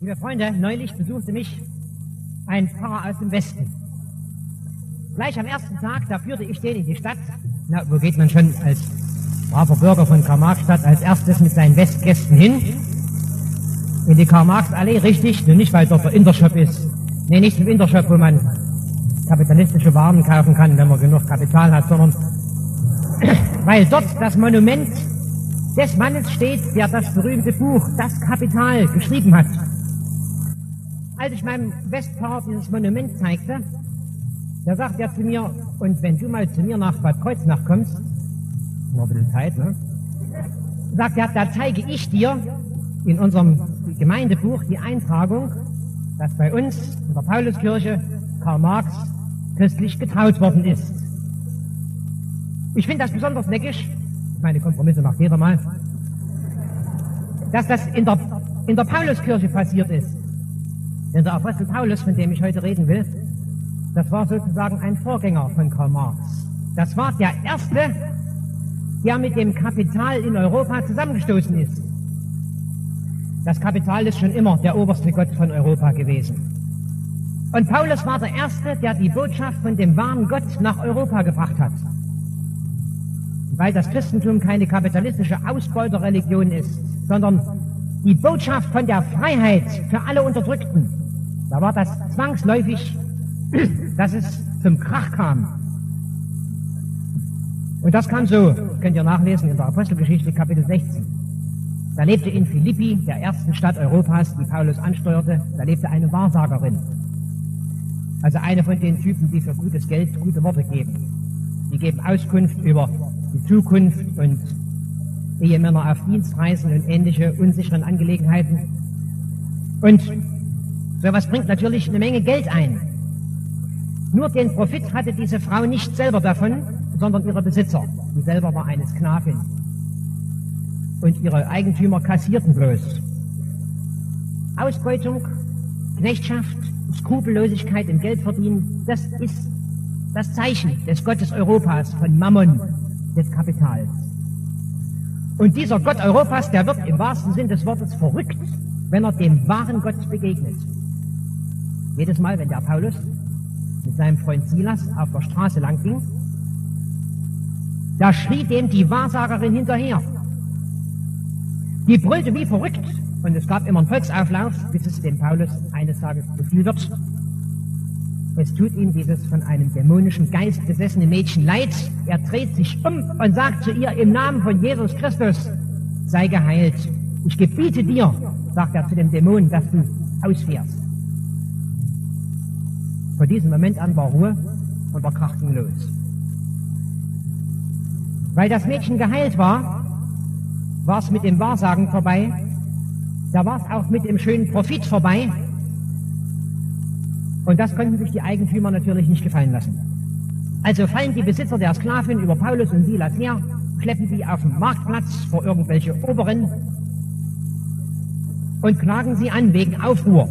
Liebe Freunde, neulich besuchte mich ein Pfarrer aus dem Westen. Gleich am ersten Tag, da führte ich den in die Stadt. Na, wo geht man schon als braver Bürger von Karl-Marx-Stadt als erstes mit seinen Westgästen hin? In die Karl-Marx-Allee, richtig, nur nicht, weil dort der Intershop ist. Nee, nicht im Intershop, wo man kapitalistische Waren kaufen kann, wenn man genug Kapital hat, sondern weil dort das Monument des Mannes steht, der das berühmte Buch Das Kapital geschrieben hat. Als ich meinem Westpfarrer dieses Monument zeigte, da sagt er zu mir, und wenn du mal zu mir nach Bad Kreuznach kommst, noch ein bisschen Zeit, ne? Sagt er, da zeige ich dir in unserem Gemeindebuch die Eintragung, dass bei uns in der Pauluskirche Karl Marx christlich getraut worden ist. Ich finde das besonders neckisch, meine Kompromisse macht jeder mal, dass das in der Pauluskirche passiert ist. Denn der Apostel Paulus, von dem ich heute reden will, das war sozusagen ein Vorgänger von Karl Marx. Das war der Erste, der mit dem Kapital in Europa zusammengestoßen ist. Das Kapital ist schon immer der oberste Gott von Europa gewesen. Und Paulus war der Erste, der die Botschaft von dem wahren Gott nach Europa gebracht hat. Weil das Christentum keine kapitalistische Ausbeuterreligion ist, sondern die Botschaft von der Freiheit für alle Unterdrückten, da war das zwangsläufig, dass es zum Krach kam. Und das kam so, könnt ihr nachlesen in der Apostelgeschichte Kapitel 16. Da lebte in Philippi, der ersten Stadt Europas, die Paulus ansteuerte, da lebte eine Wahrsagerin. Also eine von den Typen, die für gutes Geld gute Worte geben. Die geben Auskunft über die Zukunft und Ehemänner auf Dienstreisen und ähnliche unsichere Angelegenheiten. Und sowas bringt natürlich eine Menge Geld ein. Nur den Profit hatte diese Frau nicht selber davon, sondern ihre Besitzer. Sie selber war eine Sklavin. Und ihre Eigentümer kassierten bloß. Ausbeutung, Knechtschaft, Skrupellosigkeit im Geldverdienen, das ist das Zeichen des Gottes Europas, von Mammon, des Kapitals. Und dieser Gott Europas, der wird im wahrsten Sinn des Wortes verrückt, wenn er dem wahren Gott begegnet. Jedes Mal, wenn der Paulus mit seinem Freund Silas auf der Straße lang ging, da schrie dem die Wahrsagerin hinterher. Die brüllte wie verrückt und es gab immer einen Volksauflauf, bis es dem Paulus eines Tages zu viel wird. Es tut ihm dieses von einem dämonischen Geist besessene Mädchen leid. Er dreht sich um und sagt zu ihr, im Namen von Jesus Christus, sei geheilt. Ich gebiete dir, sagt er zu dem Dämon, dass du ausfährst. Von diesem Moment an war Ruhe und der Krach ging los. Weil das Mädchen geheilt war, war es mit dem Wahrsagen vorbei, da war es auch mit dem schönen Profit vorbei. Und das konnten sich die Eigentümer natürlich nicht gefallen lassen. Also fallen die Besitzer der Sklavin über Paulus und Silas her, schleppen sie auf den Marktplatz vor irgendwelche Oberen und klagen sie an wegen Aufruhr.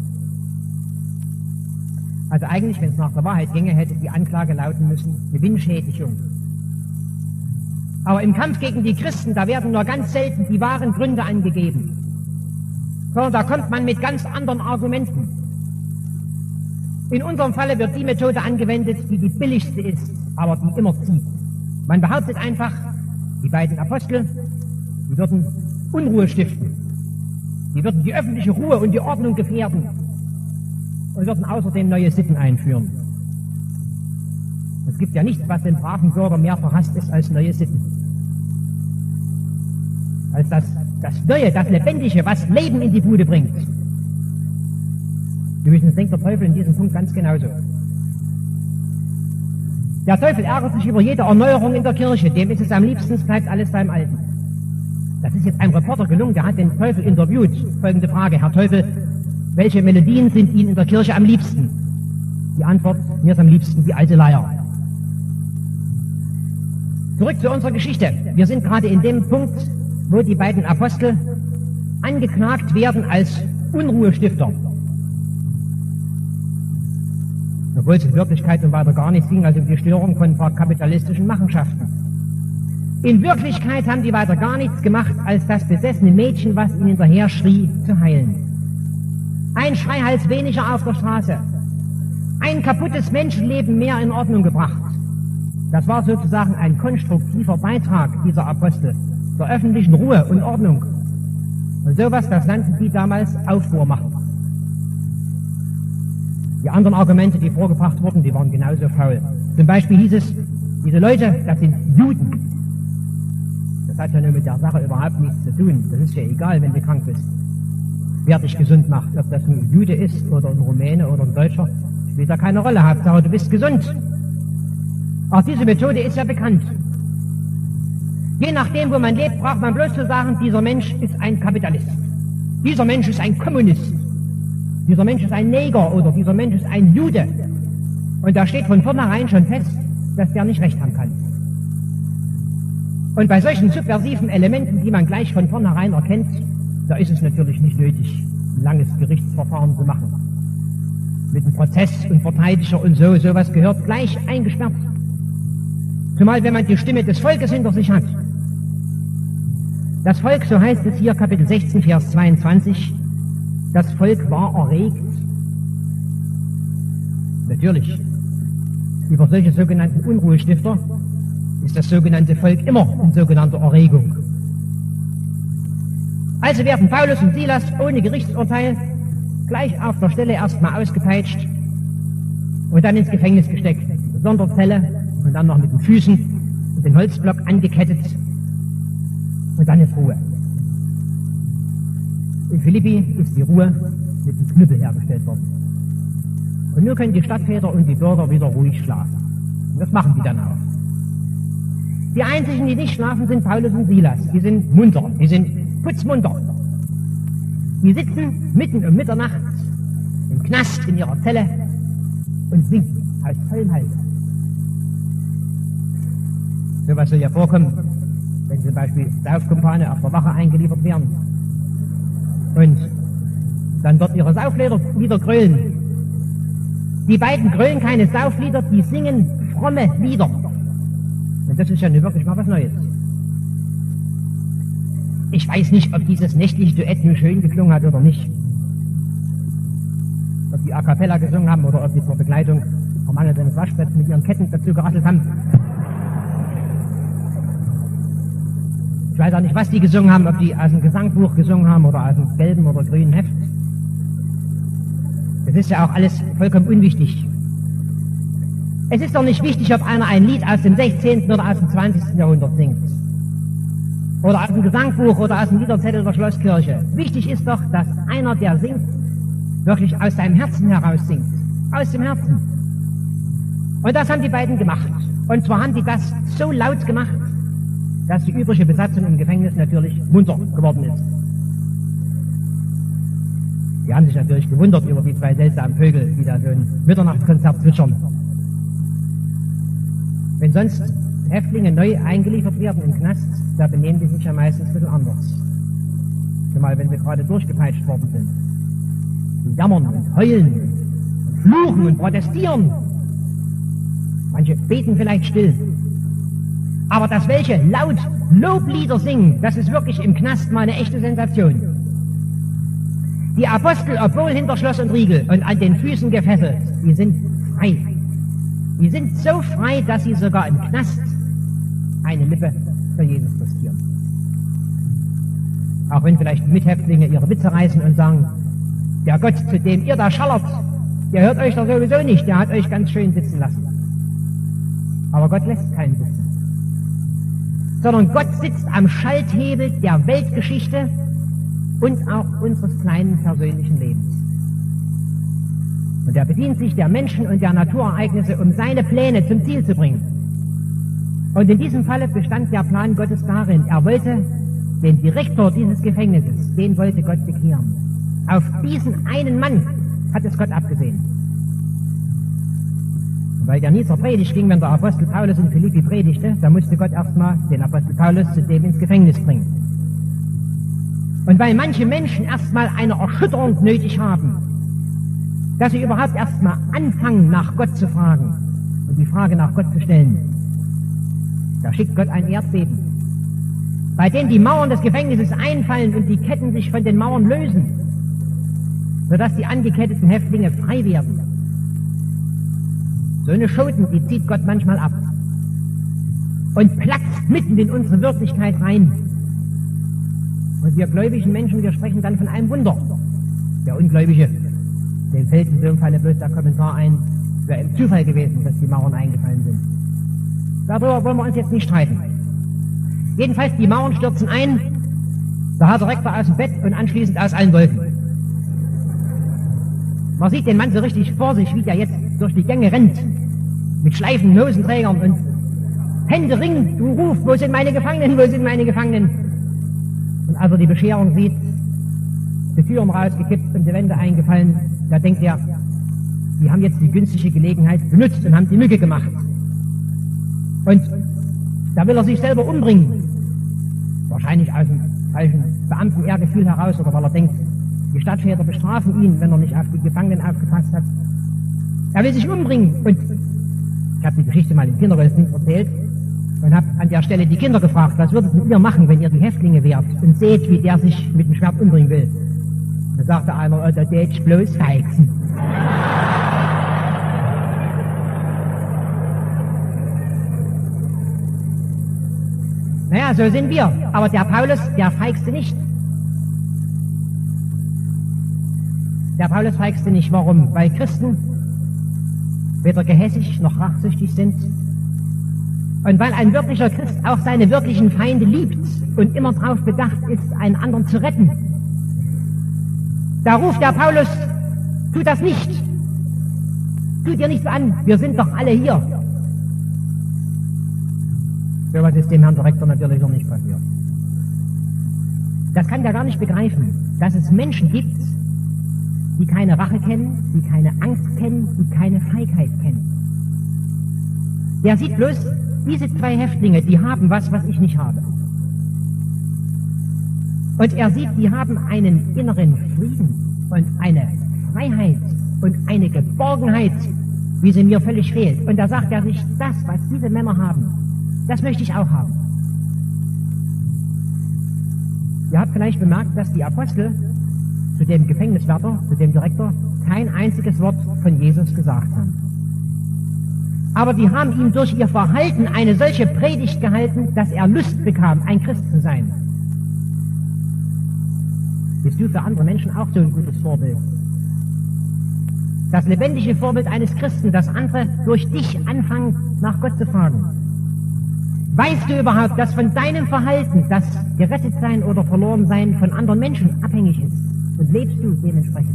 Also eigentlich, wenn es nach der Wahrheit ginge, hätte die Anklage lauten müssen, Gewinnschädigung. Aber im Kampf gegen die Christen, da werden nur ganz selten die wahren Gründe angegeben. Sondern da kommt man mit ganz anderen Argumenten. In unserem Falle wird die Methode angewendet, die die billigste ist, aber die immer zieht. Man behauptet einfach, die beiden Apostel, die würden Unruhe stiften. Die würden die öffentliche Ruhe und die Ordnung gefährden und würden außerdem neue Sitten einführen. Es gibt ja nichts, was den braven Bürger mehr verhasst ist als neue Sitten. Als das Neue, das Lebendige, was Leben in die Bude bringt. Übrigens denkt der Teufel in diesem Punkt ganz genauso. Der Teufel ärgert sich über jede Erneuerung in der Kirche. Dem ist es am liebsten, es bleibt alles beim Alten. Das ist jetzt einem Reporter gelungen, der hat den Teufel interviewt. Folgende Frage, Herr Teufel, welche Melodien sind Ihnen in der Kirche am liebsten? Die Antwort, mir ist am liebsten die alte Leier. Zurück zu unserer Geschichte. Wir sind gerade in dem Punkt, wo die beiden Apostel angeklagt werden als Unruhestifter. Obwohl es in Wirklichkeit um weiter gar nichts ging, als um die Störung von ein paar kapitalistischen Machenschaften. In Wirklichkeit haben die weiter gar nichts gemacht, als das besessene Mädchen, was ihnen hinterher schrie, zu heilen. ein Schreihals weniger auf der Straße, ein kaputtes Menschenleben mehr in Ordnung gebracht. Das war sozusagen ein konstruktiver Beitrag dieser Apostel zur öffentlichen Ruhe und Ordnung. Und sowas, das nannten die damals Aufruhr machen. Die anderen Argumente, die vorgebracht wurden, die waren genauso faul. Zum Beispiel hieß es, diese Leute, das sind Juden. Das hat ja nur mit der Sache überhaupt nichts zu tun. Das ist ja egal, wenn du krank bist. Wer dich gesund macht, ob das ein Jude ist oder ein Rumäne oder ein Deutscher, spielt da keine Rolle. Hauptsache, du bist gesund. Auch diese Methode ist ja bekannt. Je nachdem, wo man lebt, braucht man bloß zu sagen, dieser Mensch ist ein Kapitalist. Dieser Mensch ist ein Kommunist. Dieser Mensch ist ein Neger oder dieser Mensch ist ein Jude. Und da steht von vornherein schon fest, dass der nicht recht haben kann. Und bei solchen subversiven Elementen, die man gleich von vornherein erkennt, da ist es natürlich nicht nötig, ein langes Gerichtsverfahren zu machen. Mit einem Prozess und Verteidiger und sowas gehört gleich eingesperrt. Zumal wenn man die Stimme des Volkes hinter sich hat. Das Volk, so heißt es hier, Kapitel 16, Vers 22, das Volk war erregt. Natürlich, über solche sogenannten Unruhestifter ist das sogenannte Volk immer in sogenannter Erregung. Also werden Paulus und Silas ohne Gerichtsurteil gleich auf der Stelle erstmal ausgepeitscht und dann ins Gefängnis gesteckt, in die Sonderzelle und dann noch mit den Füßen und den Holzblock angekettet und dann ist Ruhe. In Philippi ist die Ruhe mit dem Knüppel hergestellt worden. Und nur können die Stadtväter und die Bürger wieder ruhig schlafen. Und das machen die dann auch. Die einzigen, die nicht schlafen, sind Paulus und Silas. Die sind munter, die sind putzmunter. Die sitzen mitten um Mitternacht im Knast in ihrer Zelle und singen aus vollem Hals. So was soll ja vorkommen, wenn zum Beispiel Saufkumpane auf der Wache eingeliefert werden und dann dort ihre Sauflieder grölen. Die beiden grölen keine Sauflieder, die singen fromme Lieder. Und das ist ja nun wirklich mal was Neues. Ich weiß nicht, ob dieses nächtliche Duett nun schön geklungen hat oder nicht. Ob die A Cappella gesungen haben oder ob die zur Begleitung vermangeltes Waschbett mit ihren Ketten dazu gerasselt haben. Ich weiß auch nicht, was die gesungen haben, ob die aus dem Gesangbuch gesungen haben oder aus dem gelben oder grünen Heft. Das ist ja auch alles vollkommen unwichtig. Es ist doch nicht wichtig, ob einer ein Lied aus dem 16. oder aus dem 20. Jahrhundert singt. Oder aus dem Gesangbuch oder aus dem Liederzettel der Schlosskirche. Wichtig ist doch, dass einer, der singt, wirklich aus seinem Herzen heraus singt. Aus dem Herzen. Und das haben die beiden gemacht. Und zwar haben die das so laut gemacht, dass die übrige Besatzung im Gefängnis natürlich munter geworden ist. Die haben sich natürlich gewundert über die zwei seltsamen Vögel, die da so ein Mitternachtskonzert zwitschern. Wenn sonst Häftlinge neu eingeliefert werden im Knast, da benehmen die sich ja meistens ein bisschen anders. Zumal wenn sie gerade durchgepeitscht worden sind. Die jammern und heulen und fluchen und protestieren. Manche beten vielleicht still. Aber dass welche laut Loblieder singen, das ist wirklich im Knast mal eine echte Sensation. Die Apostel, obwohl hinter Schloss und Riegel und an den Füßen gefesselt, die sind frei. Die sind so frei, dass sie sogar im Knast eine Lippe für Jesus riskieren. Auch wenn vielleicht die Mithäftlinge ihre Witze reißen und sagen, der Gott, zu dem ihr da schallert, der hört euch doch sowieso nicht, der hat euch ganz schön sitzen lassen. Aber Gott lässt keinen sitzen. Sondern Gott sitzt am Schalthebel der Weltgeschichte und auch unseres kleinen persönlichen Lebens. Und er bedient sich der Menschen und der Naturereignisse, um seine Pläne zum Ziel zu bringen. Und in diesem Falle bestand der Plan Gottes darin, er wollte den Direktor dieses Gefängnisses, den wollte Gott bekehren. Auf diesen einen Mann hat es Gott abgesehen. Und weil der nie zur Predigt ging, wenn der Apostel Paulus in Philippi predigte, da musste Gott erstmal den Apostel Paulus zu dem ins Gefängnis bringen. Und weil manche Menschen erstmal eine Erschütterung nötig haben, dass sie überhaupt erstmal anfangen, nach Gott zu fragen und die Frage nach Gott zu stellen, da schickt Gott ein Erdbeben, bei dem die Mauern des Gefängnisses einfallen und die Ketten sich von den Mauern lösen. sodass die angeketteten Häftlinge frei werden. So eine Schoten, die zieht Gott manchmal ab und platzt mitten in unsere Wirklichkeit rein. Und wir gläubigen Menschen, wir sprechen dann von einem Wunder. Der Ungläubige, dem fällt in so einem Falle bloß der Kommentar ein, wäre im Zufall gewesen, dass die Mauern eingefallen sind. Darüber wollen wir uns jetzt nicht streiten. Jedenfalls, die Mauern stürzen ein, der Herr Direktor aus dem Bett und anschließend aus allen Wolken. Man sieht den Mann so richtig vor sich, wie der jetzt durch die Gänge rennt, mit schleifenden Hosenträgern und händeringend ruft, wo sind meine Gefangenen, wo sind meine Gefangenen? Und als er die Bescherung sieht, die Türen rausgekippt und die Wände eingefallen, da denkt er, die haben jetzt die günstige Gelegenheit benutzt und haben die Mücke gemacht. Und da will er sich selber umbringen. Wahrscheinlich aus dem falschen Beamten-Ehrgefühl heraus oder weil er denkt, die Stadtväter bestrafen ihn, wenn er nicht auf die Gefangenen aufgepasst hat. Er will sich umbringen. Und ich habe die Geschichte mal im Kindergottesdienst erzählt und habe an der Stelle die Kinder gefragt, was würdet ihr machen, wenn ihr die Häftlinge wärt und seht, wie der sich mit dem Schwert umbringen will. Da sagte einer, oh, der tätsch bloß feixen. Naja, so sind wir. Aber der Paulus, der feigste nicht. Der Paulus feigste nicht. Warum? Weil Christen weder gehässig noch rachsüchtig sind. Und weil ein wirklicher Christ auch seine wirklichen Feinde liebt und immer darauf bedacht ist, einen anderen zu retten. Da ruft der Paulus, tu das nicht. Tu dir nichts an, wir sind doch alle hier. So was ist dem Herrn Direktor natürlich noch nicht passiert. Das kann der gar nicht begreifen, dass es Menschen gibt, die keine Rache kennen, die keine Angst kennen, die keine Feigheit kennen. Der sieht bloß, diese zwei Häftlinge, die haben was ich nicht habe. Und er sieht, die haben einen inneren Frieden und eine Freiheit und eine Geborgenheit, wie sie mir völlig fehlt. Und da sagt er sich, das, was diese Männer haben, das möchte ich auch haben. Ihr habt vielleicht bemerkt, dass die Apostel zu dem Gefängniswärter, zu dem Direktor, kein einziges Wort von Jesus gesagt haben. Aber die haben ihm durch ihr Verhalten eine solche Predigt gehalten, dass er Lust bekam, ein Christ zu sein. Bist du für andere Menschen auch so ein gutes Vorbild? Das lebendige Vorbild eines Christen, dass andere durch dich anfangen, nach Gott zu fragen. Weißt du überhaupt, dass von deinem Verhalten das Gerettetsein oder Verlorensein von anderen Menschen abhängig ist? Und lebst du dementsprechend?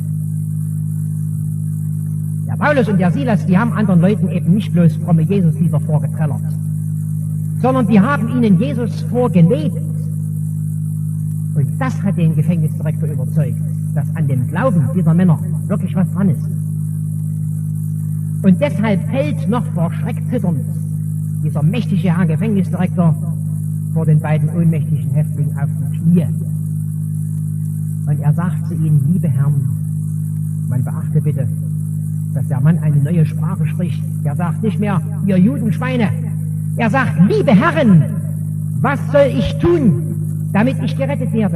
Der Paulus und der Silas, die haben anderen Leuten eben nicht bloß fromme Jesus-Lieder vorgetrellert, sondern die haben ihnen Jesus vorgelebt. Und das hat den Gefängnisdirektor überzeugt, dass an dem Glauben dieser Männer wirklich was dran ist. Und deshalb fällt noch vor Schreck zitternd dieser mächtige Herr Gefängnisdirektor vor den beiden ohnmächtigen Häftlingen auf die Knie. Und er sagt zu ihnen, liebe Herren, man beachte bitte, dass der Mann eine neue Sprache spricht. Er sagt nicht mehr, ihr Judenschweine. Er sagt, liebe Herren, was soll ich tun, damit ich gerettet werde?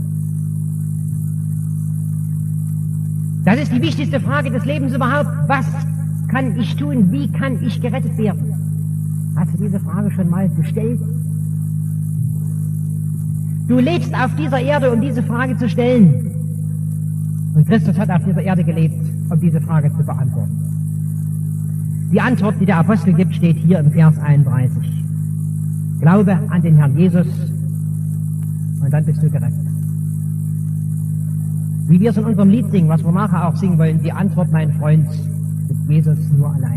Das ist die wichtigste Frage des Lebens überhaupt. Was kann ich tun? Wie kann ich gerettet werden? Hast du diese Frage schon mal gestellt? Du lebst auf dieser Erde, um diese Frage zu stellen. Und Christus hat auf dieser Erde gelebt, um diese Frage zu beantworten. Die Antwort, die der Apostel gibt, steht hier im Vers 31. Glaube an den Herrn Jesus und dann bist du gerettet. Wie wir es in unserem Lied singen, was wir nachher auch singen wollen, die Antwort, mein Freund, mit Jesus nur allein.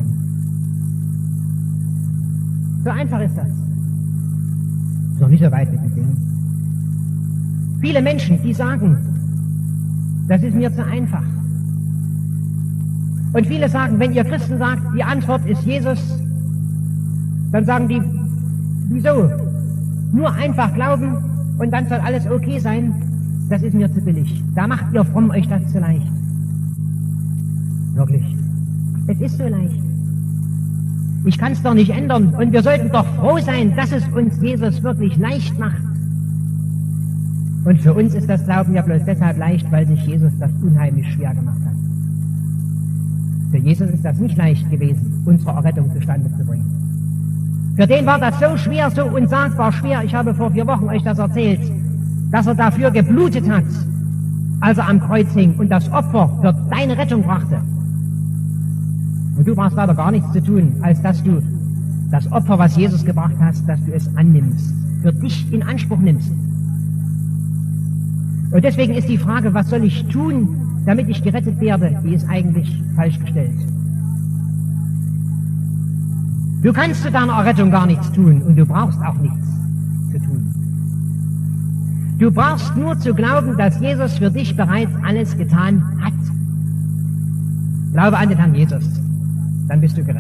So einfach ist das. Ist noch nicht so weit mit dem Singen. Viele Menschen, die sagen, das ist mir zu einfach. Und viele sagen, wenn ihr Christen sagt, die Antwort ist Jesus, dann sagen die, wieso? Nur einfach glauben und dann soll alles okay sein, das ist mir zu billig. Da macht ihr fromm euch das zu leicht. Wirklich. Es ist so leicht. Ich kann es doch nicht ändern und wir sollten doch froh sein, dass es uns Jesus wirklich leicht macht. Und für uns ist das Glauben ja bloß deshalb leicht, weil sich Jesus das unheimlich schwer gemacht hat. Für Jesus ist das nicht leicht gewesen, unsere Errettung zustande zu bringen. Für den war das so schwer, so unsagbar schwer. Ich habe vor 4 Wochen euch das erzählt, dass er dafür geblutet hat, als er am Kreuz hing und das Opfer für deine Rettung brachte. Und du brauchst leider gar nichts zu tun, als dass du das Opfer, was Jesus gebracht hast, dass du es annimmst, für dich in Anspruch nimmst. Und deswegen ist die Frage, was soll ich tun, damit ich gerettet werde, die ist eigentlich falsch gestellt. Du kannst zu deiner Errettung gar nichts tun und du brauchst auch nichts zu tun. Du brauchst nur zu glauben, dass Jesus für dich bereits alles getan hat. Glaube an den Herrn Jesus, dann bist du gerettet.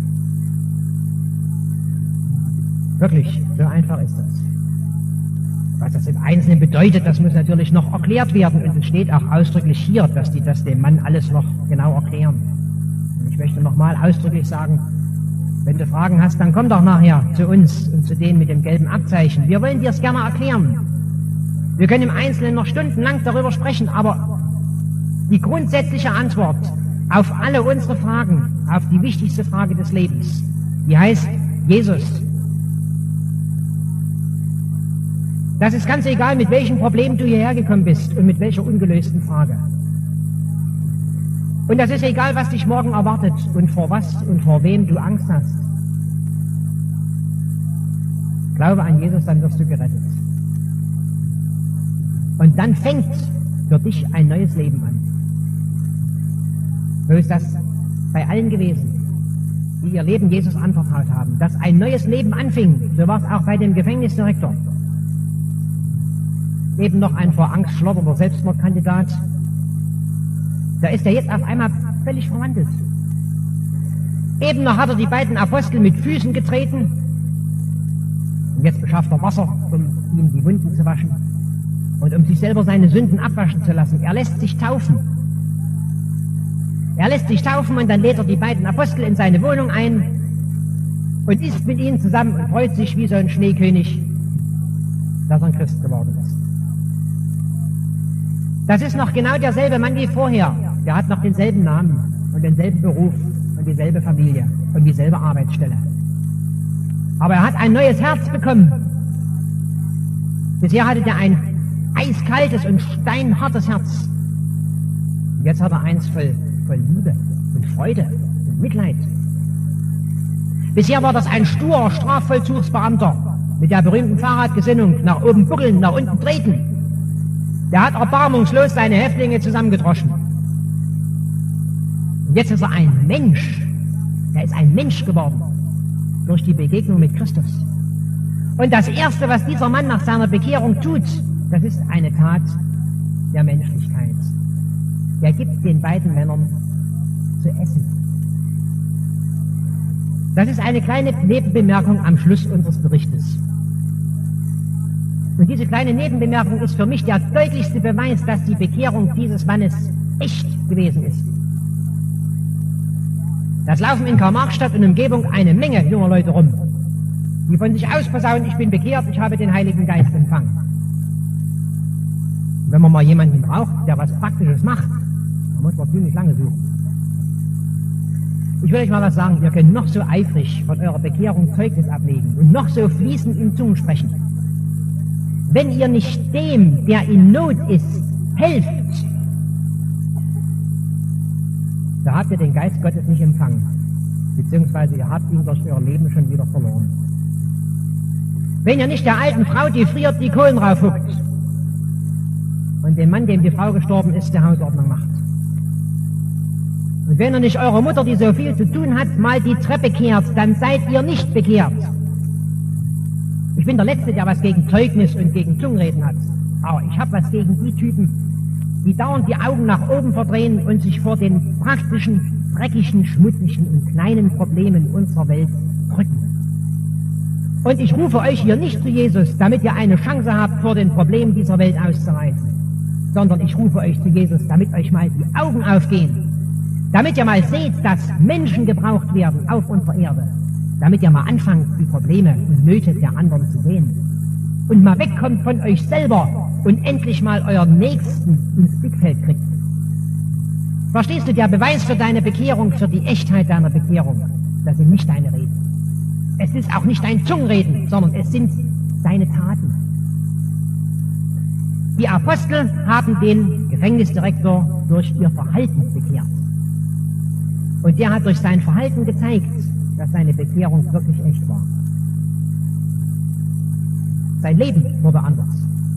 Wirklich, so einfach ist das. Was das im Einzelnen bedeutet, das muss natürlich noch erklärt werden. Und es steht auch ausdrücklich hier, dass die das dem Mann alles noch genau erklären. Und ich möchte nochmal ausdrücklich sagen, wenn du Fragen hast, dann komm doch nachher zu uns und zu denen mit dem gelben Abzeichen. Wir wollen dir es gerne erklären. Wir können im Einzelnen noch stundenlang darüber sprechen, aber die grundsätzliche Antwort auf alle unsere Fragen, auf die wichtigste Frage des Lebens, die heißt Jesus. Das ist ganz egal, mit welchem Problem du hierher gekommen bist und mit welcher ungelösten Frage. Und das ist egal, was dich morgen erwartet und vor was und vor wem du Angst hast. Glaube an Jesus, dann wirst du gerettet. Und dann fängt für dich ein neues Leben an. So ist das bei allen gewesen, die ihr Leben Jesus anvertraut haben. Dass ein neues Leben anfing, so war es auch bei dem Gefängnisdirektor. Eben noch ein vor Angst schlotternder Selbstmordkandidat. Da ist er jetzt auf einmal völlig verwandelt. Eben noch hat er die beiden Apostel mit Füßen getreten. Und jetzt beschafft er Wasser, um ihm die Wunden zu waschen. Und um sich selber seine Sünden abwaschen zu lassen. Er lässt sich taufen. Er lässt sich taufen und dann lädt er die beiden Apostel in seine Wohnung ein und isst mit ihnen zusammen und freut sich wie so ein Schneekönig, dass er ein Christ geworden ist. Das ist noch genau derselbe Mann wie vorher. Der hat noch denselben Namen und denselben Beruf und dieselbe Familie und dieselbe Arbeitsstelle. Aber er hat ein neues Herz bekommen. Bisher hatte er ein eiskaltes und steinhartes Herz. Und jetzt hat er eins voll Liebe und Freude und Mitleid. Bisher war das ein sturer Strafvollzugsbeamter mit der berühmten Fahrradgesinnung, nach oben buckeln, nach unten treten. Der hat erbarmungslos seine Häftlinge zusammengedroschen. Und jetzt ist er ein Mensch. Er ist ein Mensch geworden durch die Begegnung mit Christus. Und das Erste, was dieser Mann nach seiner Bekehrung tut, das ist eine Tat der Menschlichkeit. Er gibt den beiden Männern zu essen. Das ist eine kleine Nebenbemerkung am Schluss unseres Berichtes. Und diese kleine Nebenbemerkung ist für mich der deutlichste Beweis, dass die Bekehrung dieses Mannes echt gewesen ist. Das laufen in Karl-Marx-Stadt und Umgebung eine Menge junger Leute rum, die von sich aus posaunen, ich bin bekehrt, ich habe den Heiligen Geist empfangen. Und wenn man mal jemanden braucht, der was Praktisches macht, dann muss man ziemlich lange suchen. Ich will euch mal was sagen, ihr könnt noch so eifrig von eurer Bekehrung Zeugnis ablegen und noch so fließend in Zungen sprechen. Wenn ihr nicht dem, der in Not ist, helft, da habt ihr den Geist Gottes nicht empfangen, beziehungsweise ihr habt ihn durch euer Leben schon wieder verloren. Wenn ihr nicht der alten Frau, die friert, die Kohlen raufhuckt und dem Mann, dem die Frau gestorben ist, der Hausordnung macht. Und wenn ihr nicht eurer Mutter, die so viel zu tun hat, mal die Treppe kehrt, dann seid ihr nicht bekehrt. Ich bin der Letzte, der was gegen Zeugnis und gegen Zungenreden hat. Aber ich habe was gegen die Typen, die dauernd die Augen nach oben verdrehen und sich vor den praktischen, dreckigen, schmutzigen und kleinen Problemen unserer Welt drücken. Und ich rufe euch hier nicht zu Jesus, damit ihr eine Chance habt, vor den Problemen dieser Welt auszureißen, sondern ich rufe euch zu Jesus, damit euch mal die Augen aufgehen, damit ihr mal seht, dass Menschen gebraucht werden auf unserer Erde, damit ihr mal anfangt, die Probleme und Nöte der anderen zu sehen und mal wegkommt von euch selber und endlich mal euren Nächsten ins Blickfeld kriegt. Verstehst du, der Beweis für deine Bekehrung, für die Echtheit deiner Bekehrung, das sind nicht deine Reden. Es ist auch nicht dein Zungenreden, sondern es sind deine Taten. Die Apostel haben den Gefängnisdirektor durch ihr Verhalten bekehrt. Und der hat durch sein Verhalten gezeigt, dass seine Bekehrung wirklich echt war. Sein Leben wurde anders.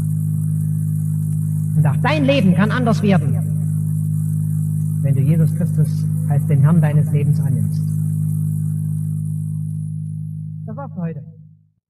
Und auch dein Leben kann anders werden, wenn du Jesus Christus als den Herrn deines Lebens annimmst. Das war's für heute.